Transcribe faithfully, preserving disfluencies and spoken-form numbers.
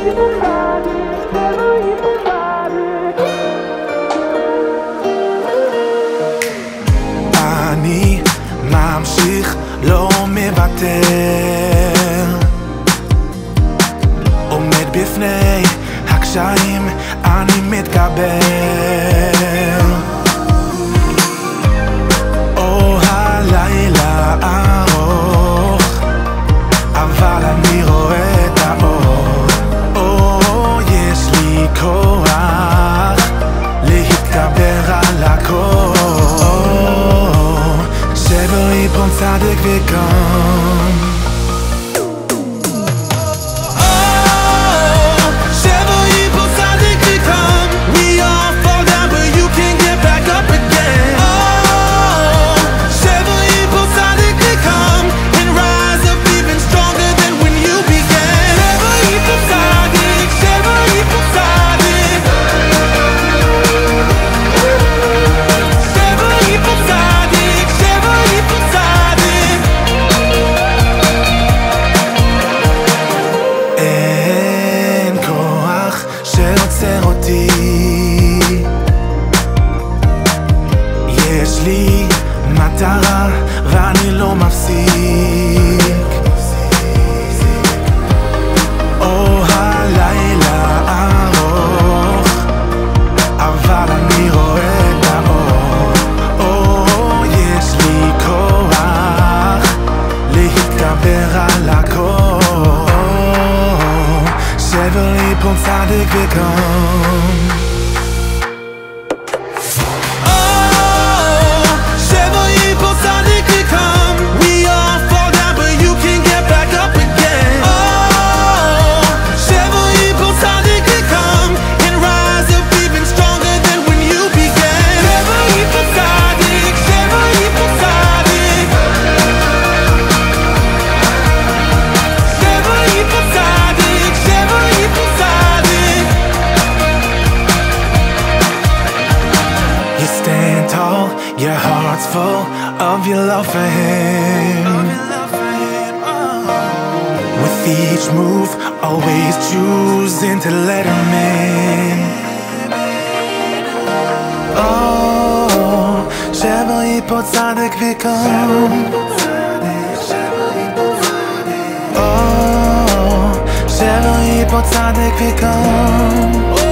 אני ממשיך לא מוותר, עומד בפני הקשיים אני מתגבר. או הלילה ארוך אבל אני רואה את האור. או יש לי כוח להתגבר על הכל. שבר ייפול צדק וקם. שעוצר אותי, יש לי מטרה ואני לא מפסיק. או הלילה ארוך אבל אני רואה את האור. או יש לי כוח להתגבר על הכל. שבר ייפול צדק וקם. Your heart's full of your love for him. With each move, always choosing to let him in. Oh, שבר ייפול צדק וקם. Oh, שבר ייפול צדק וקם.